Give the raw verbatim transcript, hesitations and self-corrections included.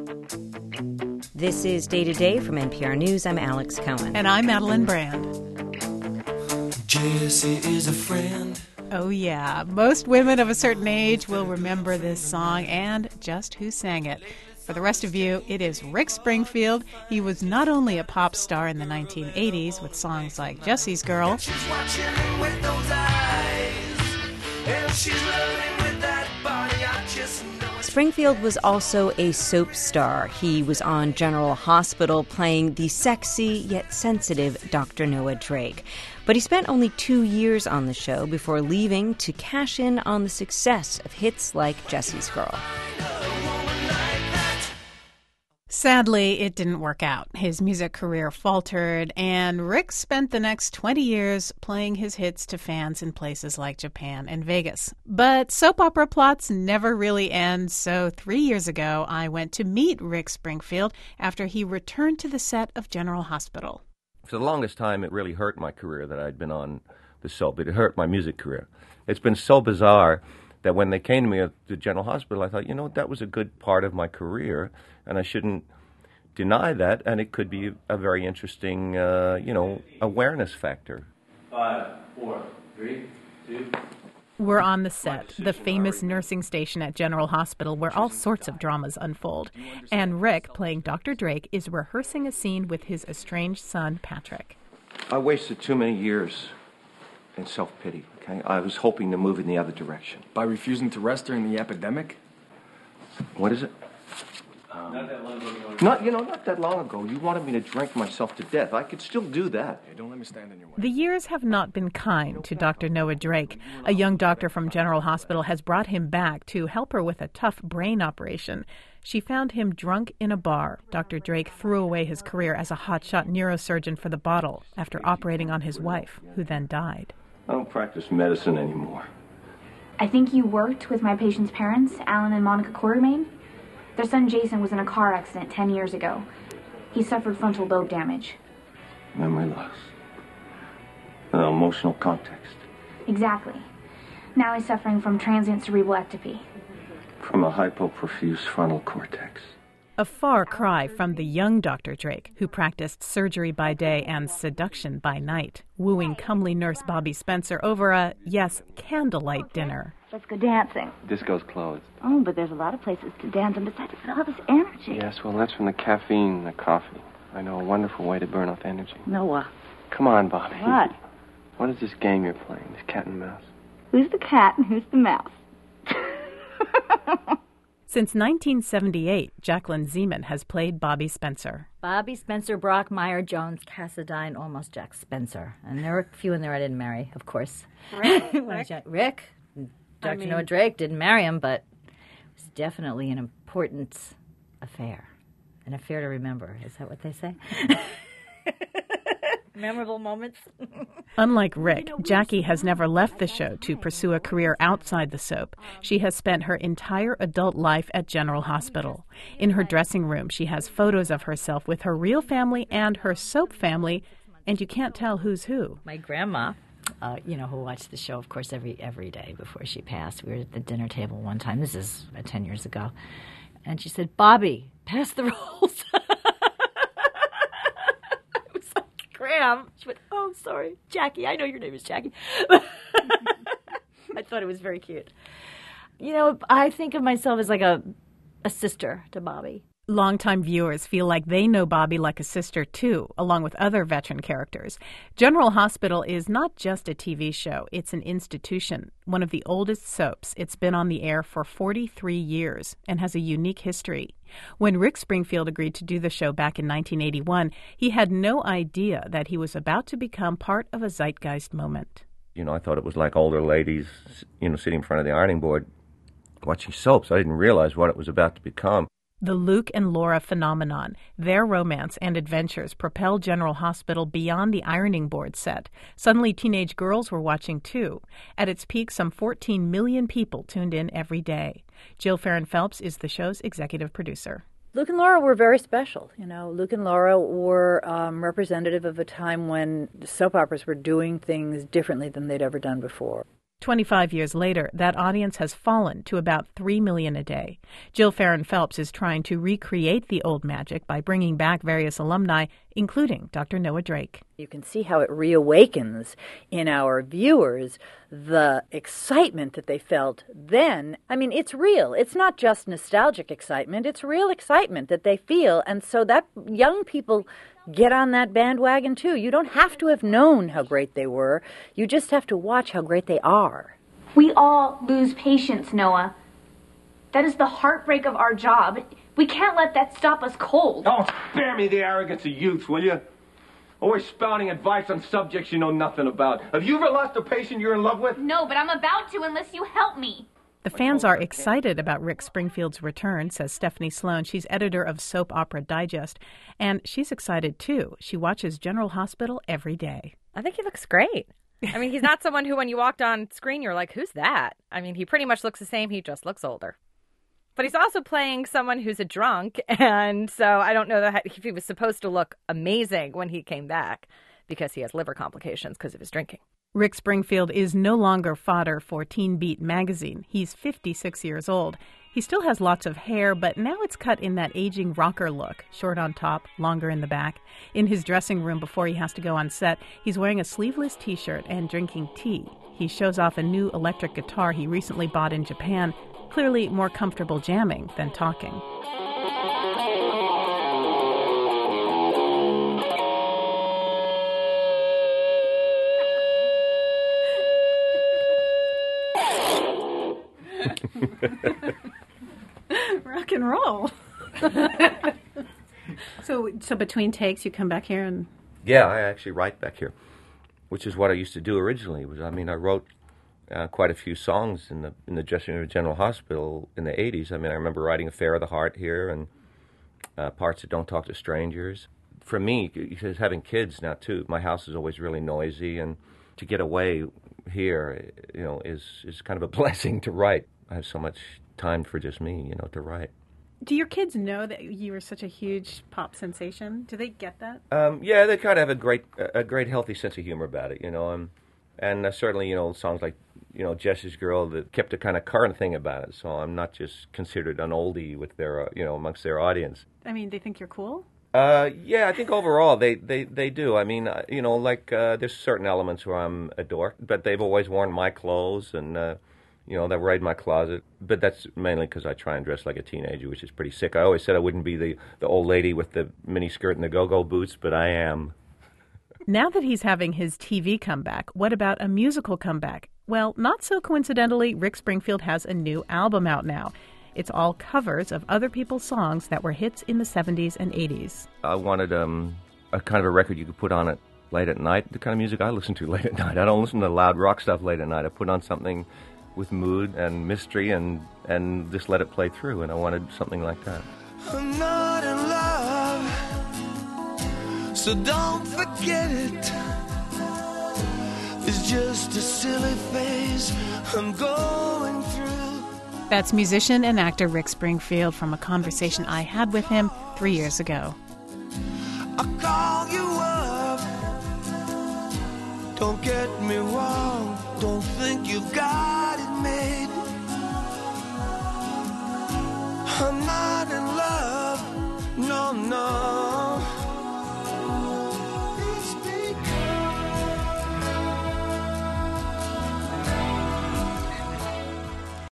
This is Day to Day from N P R News. I'm Alex Cohen. And I'm Madeline Brand. Jessie is a friend. Oh, yeah. Most women of a certain age will remember this song and just who sang it. For the rest of you, it is Rick Springfield. He was not only a pop star in the nineteen eighties with songs like Jesse's Girl. She's watching with those eyes, and she's loving with that body. I just know it's... Springfield was also a soap star. He was on General Hospital playing the sexy yet sensitive Doctor Noah Drake. But he spent only two years on the show before leaving to cash in on the success of hits like Jesse's Girl. Sadly, it didn't work out. His music career faltered, and Rick spent the next twenty years playing his hits to fans in places like Japan and Vegas. But soap opera plots never really end, so three years ago, I went to meet Rick Springfield after he returned to the set of General Hospital. For the longest time, it really hurt my career that I'd been on the soap. It hurt my music career. It's been so bizarre that when they came to me at the General Hospital, I thought, you know, that was a good part of my career, and I shouldn't deny that, and it could be a very interesting, uh, you know, awareness factor. Five, four, three, two... We're on the set, the famous nursing station at General Hospital where all sorts of dramas unfold. And Rick, playing Doctor Drake, is rehearsing a scene with his estranged son, Patrick. I wasted too many years in self-pity, okay? I was hoping to move in the other direction. By refusing to rest during the epidemic? What is it? Um, not that long ago. Not, you know, not that long ago. You wanted me to drink myself to death. I could still do that. Hey, don't let me stand in your way. The years have not been kind to Doctor Noah Drake. A young doctor from General Hospital has brought him back to help her with a tough brain operation. She found him drunk in a bar. Doctor Drake threw away his career as a hotshot neurosurgeon for the bottle after operating on his wife, who then died. I don't practice medicine anymore. I think you worked with my patient's parents, Alan and Monica Quartermain. Their son Jason was in a car accident ten years ago. He suffered frontal lobe damage. Memory loss. Uh, emotional context. Exactly. Now he's suffering from transient cerebral ectopy. From a hypoperfuse frontal cortex. A far cry from the young Doctor Drake, who practiced surgery by day and seduction by night, wooing comely nurse Bobby Spencer over a, yes, candlelight dinner. Let's go dancing. Disco's closed. Oh, but there's a lot of places to dance, and besides, it's all this energy. Yes, well, that's from the caffeine and the coffee. I know a wonderful way to burn off energy. Noah. Come on, Bobby. What? What is this game you're playing, this cat and mouse? Who's the cat and who's the mouse? Since nineteen seventy-eight, Jacqueline Zeman has played Bobby Spencer. Bobby Spencer, Brockmeyer, Jones, Cassadine, almost Jack Spencer. And there were a few in there I didn't marry, of course. Rick? Rick? Rick? Doctor I mean, Noah Drake didn't marry him, but it was definitely an important affair. An affair to remember. Is that what they say? Memorable moments. Unlike Rick, Jackie has never left the show to pursue a career outside the soap. She has spent her entire adult life at General Hospital. In her dressing room, she has photos of herself with her real family and her soap family, and you can't tell who's who. My grandma, uh, you know, who watched the show, of course, every every day before she passed. We were at the dinner table one time. This is uh, ten years ago. And she said, "Bobby, pass the rolls." Graham. She went, "Oh, sorry, Jackie. I know your name is Jackie." I thought it was very cute. You know, I think of myself as like a a sister to Bobby. Longtime viewers feel like they know Bobby like a sister, too, along with other veteran characters. General Hospital is not just a T V show. It's an institution, one of the oldest soaps. It's been on the air for forty-three years and has a unique history. When Rick Springfield agreed to do the show back in nineteen eighty-one, he had no idea that he was about to become part of a zeitgeist moment. You know, I thought it was like older ladies, you know, sitting in front of the ironing board watching soaps. I didn't realize what it was about to become. The Luke and Laura phenomenon. Their romance and adventures propelled General Hospital beyond the ironing board set. Suddenly, teenage girls were watching, too. At its peak, some fourteen million people tuned in every day. Jill Farron Phelps is the show's executive producer. Luke and Laura were very special. You know, Luke and Laura were um, representative of a time when soap operas were doing things differently than they'd ever done before. twenty-five years later, that audience has fallen to about three million a day. Jill Farron Phelps is trying to recreate the old magic by bringing back various alumni, including Doctor Noah Drake. You can see how it reawakens in our viewers the excitement that they felt then. I mean, it's real. It's not just nostalgic excitement. It's real excitement that they feel. And so that young people get on that bandwagon, too. You don't have to have known how great they were. You just have to watch how great they are. We all lose patience, Noah. That is the heartbreak of our job. We can't let that stop us cold. Oh, spare me the arrogance of youth, will you? Always spouting advice on subjects you know nothing about. Have you ever lost a patient you're in love with? No, but I'm about to unless you help me. The fans are excited about Rick Springfield's return, says Stephanie Sloan. She's editor of Soap Opera Digest, and she's excited, too. She watches General Hospital every day. I think he looks great. I mean, he's not someone who, when you walked on screen, you're like, who's that? I mean, he pretty much looks the same. He just looks older. But he's also playing someone who's a drunk, and so I don't know that if he was supposed to look amazing when he came back because he has liver complications because of his drinking. Rick Springfield is no longer fodder for Teen Beat magazine. He's fifty-six years old. He still has lots of hair, but now it's cut in that aging rocker look, short on top, longer in the back. In his dressing room before he has to go on set, he's wearing a sleeveless T-shirt and drinking tea. He shows off a new electric guitar he recently bought in Japan, clearly more comfortable jamming than talking. Rock and roll. so, so between takes, you come back here and... Yeah, I actually write back here, which is what I used to do originally. Was I mean, I wrote uh, quite a few songs in the in the dressing room of General Hospital in the eighties. I mean, I remember writing "Affair of the Heart" here and uh, parts of "Don't Talk to Strangers." For me, because having kids now too, my house is always really noisy, and to get away here, you know, is is kind of a blessing to write. I have so much time for just me, you know, to write. Do your kids know that you were such a huge pop sensation? Do they get that? Um, yeah, they kind of have a great, a great, healthy sense of humor about it, you know. Um, and uh, certainly, you know, songs like, you know, Jess's Girl that kept a kind of current thing about it. So I'm not just considered an oldie with their, uh, you know, amongst their audience. I mean, they think you're cool? Uh, yeah, I think overall they, they, they do. I mean, uh, you know, like uh, there's certain elements where I'm a dork, but they've always worn my clothes and, uh, you know, they raid my closet. But that's mainly because I try and dress like a teenager, which is pretty sick. I always said I wouldn't be the, the old lady with the mini skirt and the go-go boots, but I am. Now that he's having his T V comeback, what about a musical comeback? Well, not so coincidentally, Rick Springfield has a new album out now. It's all covers of other people's songs that were hits in the seventies and eighties. I wanted um, a kind of a record you could put on it late at night, the kind of music I listen to late at night. I don't listen to loud rock stuff late at night. I put on something with mood and mystery and, and just let it play through, and I wanted something like that. I'm not in love, so don't forget it. It's just a silly phase I'm going through. That's musician and actor Rick Springfield from a conversation I had with him three years ago. I'll call you up. Don't get me wrong, don't think you've got